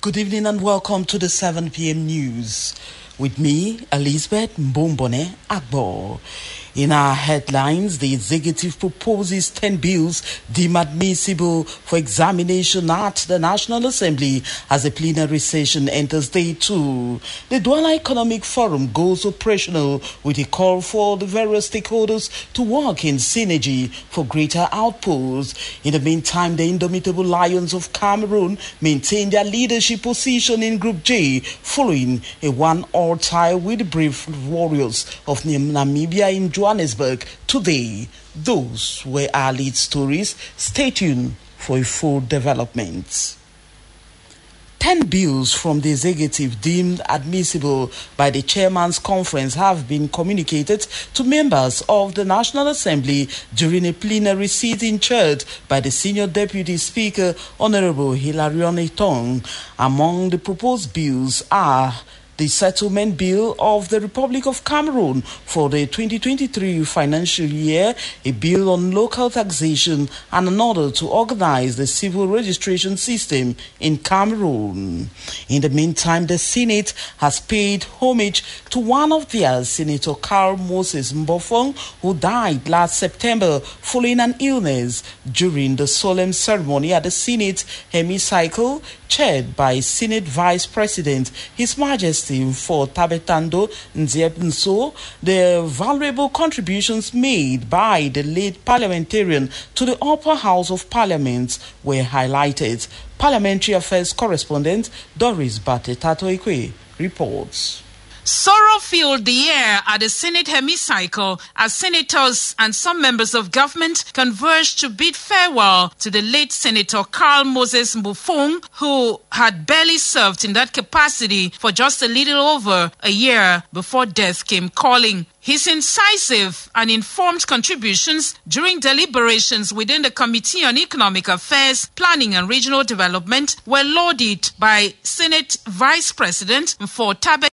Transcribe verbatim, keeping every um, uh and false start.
Good evening and welcome to the seven p.m. news. With me, Elizabeth Mbombone Agbo. In our headlines, the executive proposes ten bills deemed admissible for examination at the National Assembly as the plenary session enters day two. The Douala Economic Forum goes operational with a call for the various stakeholders to work in synergy for greater outputs. In the meantime, the Indomitable Lions of Cameroon maintain their leadership position in Group J following a one-all tie with the Brave Warriors of Namibia in Johannesburg today. Those were our lead stories. Stay tuned for a full development. Ten bills from the executive deemed admissible by the Chairman's Conference have been communicated to members of the National Assembly during a plenary sitting chaired by the Senior Deputy Speaker, Honorable Hilarion Etong. Among the proposed bills are the Settlement Bill of the Republic of Cameroon for the twenty twenty-three financial year, a bill on local taxation, and another to organize the civil registration system in Cameroon. In the meantime, the Senate has paid homage to one of their, Senator Carl Moses Mbofong, who died last September following an illness during the solemn ceremony at the Senate hemicycle, chaired by Senate Vice President His Majesty for Tabetando Nzepnso. The valuable contributions made by the late parliamentarian to the upper house of parliament were highlighted. Parliamentary Affairs correspondent Doris Batetato-Ekwe reports. Sorrow filled the air at the Senate hemicycle as senators and some members of government converged to bid farewell to the late Senator Carl Moses Mbofong, who had barely served in that capacity for just a little over a year before death came calling. His incisive and informed contributions during deliberations within the Committee on Economic Affairs, Planning and Regional Development were lauded by Senate Vice President for Tabe